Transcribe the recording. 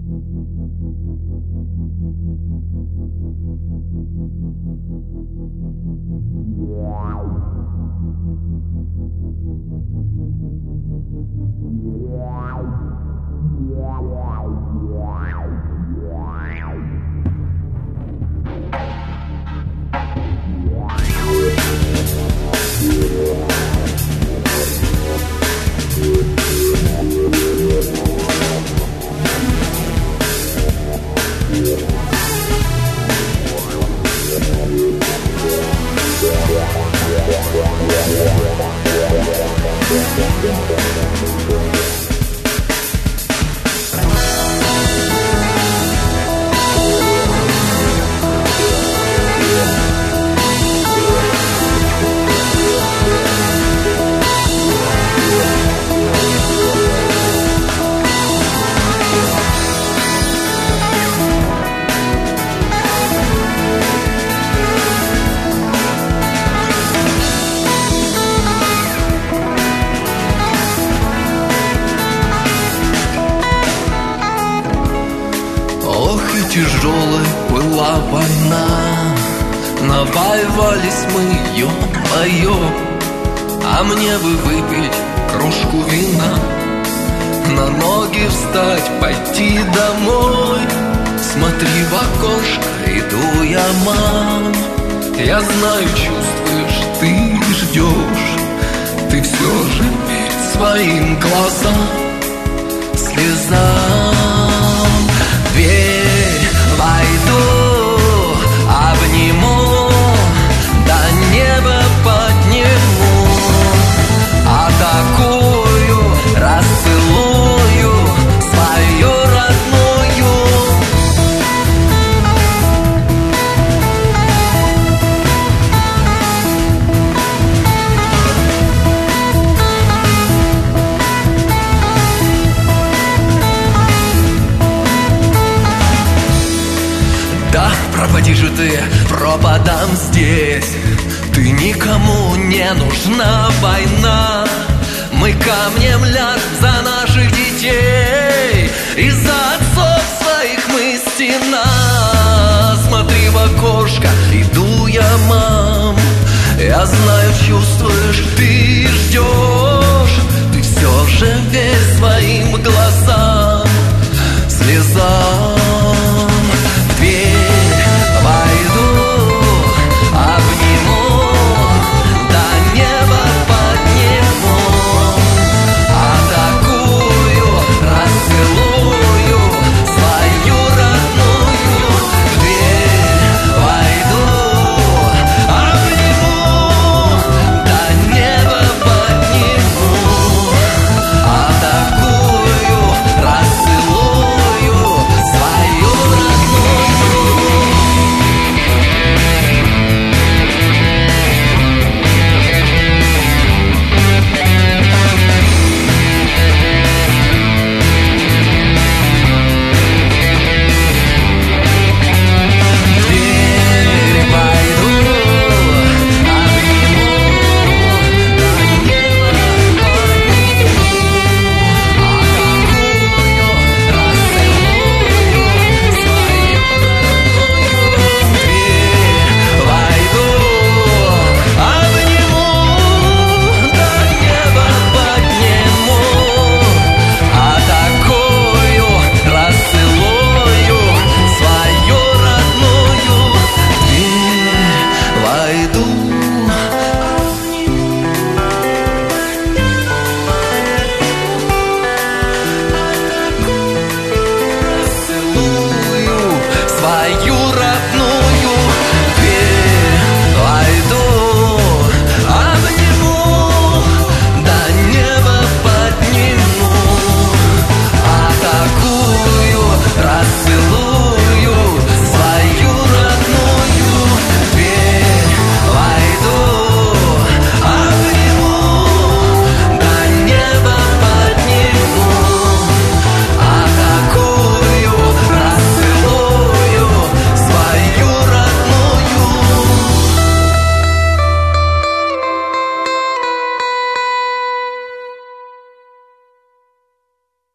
Тяжелой была война, наваивались мы, ё-моё. А мне бы выпить кружку вина, на ноги встать, пойти домой. Смотри в окошко, иду я, мам. Я знаю, чувствуешь, ты ждешь. Ты все же верь своим глазам, слезам. Дверь войду, обниму, до неба подниму, атакую, расцелую свою родную. Да, пропади же ты, пропадам здесь. Ты никому не нужна, война. Мы камнем ляжем за наших детей, и за отцов своих мы стена. Смотри в окошко, иду я, мам. Я знаю, чувствуешь, ты ждешь. Ты все же весь своим